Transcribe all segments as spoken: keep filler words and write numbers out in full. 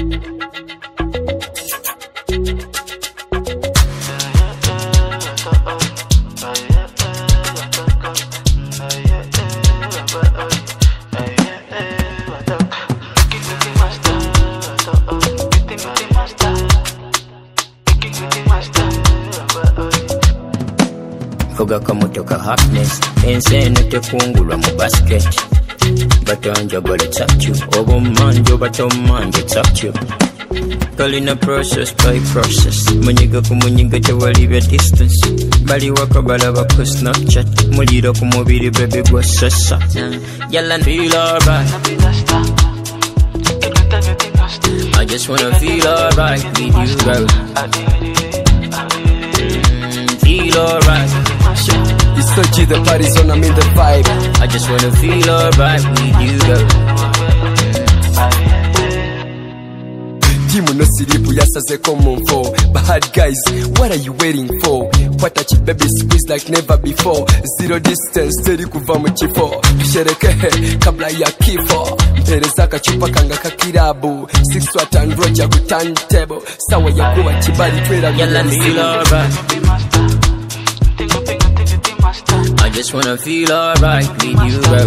Fuga kamotoka happiness enseno tekungulwa mu basket batonjogole takyu obumanjo batomanje takyu kalina process by process munyiga ku munyiga tewalibya distance bali waka balaba ku Snapchat muliro ku mubiri baby gwa sasa yalla feel alright I just wanna feel alright with you girl mm, feel alright. It's so G, the party's on, I'm in the vibe. I just wanna feel alright with you, girl. Timu no siripu yasaze komonfo. Bad guys, what are you waiting for? What a cheap baby squeeze like never before. Zero distance, steady kuva mu kifo. Tusherekehe kabla ya kifo. Mpereza kachupa kanga kakirabu. Six swat and roja ku turntable. Sawa ya kuwa chibali twera. Yalla feel alright. I just wanna feel alright with you, girl.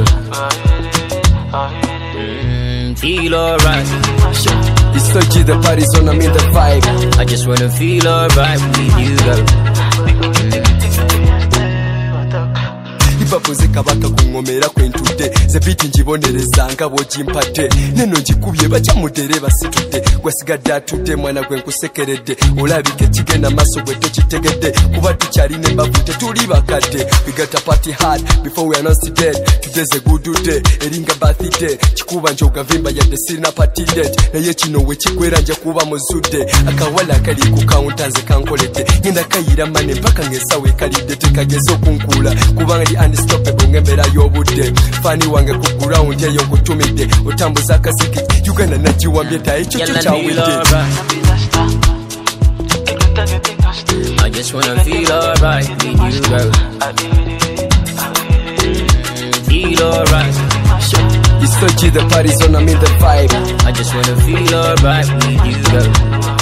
Mm, feel alright. It's so G, the party's on, I'm in the vibe. I just wanna feel alright with you, girl. Ipapo zekabaka kungomera kwentude zebiti njibonereza nga bojimpate neno njikubye bacha mudereba situde gwasigadde atude mwana gwe nkusekeredde olabike kigenda maso gwe tokitegedde kuba tukyalina embavu tetuli bakadde we got a party hard before we announced dead today's a good day eringa birthday kikuba njoga vimba yadde sirina party date naye kino we kikwera nje kuba muzudde akawala kali ku counter ze kankolete ngenda kayira mane mpaka ngesawe kalidde tekageze okunkula kubanga ndi unstoppable ngembera y'obudde fani wange ku ground eyo nkutumidde otambuza akaziki Uganda nagiwambye ta ekyo kyo kyawedde. I just wanna feel alright with you, girl. Mm, feel alright. It's so G, the party's on, I'm in the vibe. I just wanna feel alright with you, girl.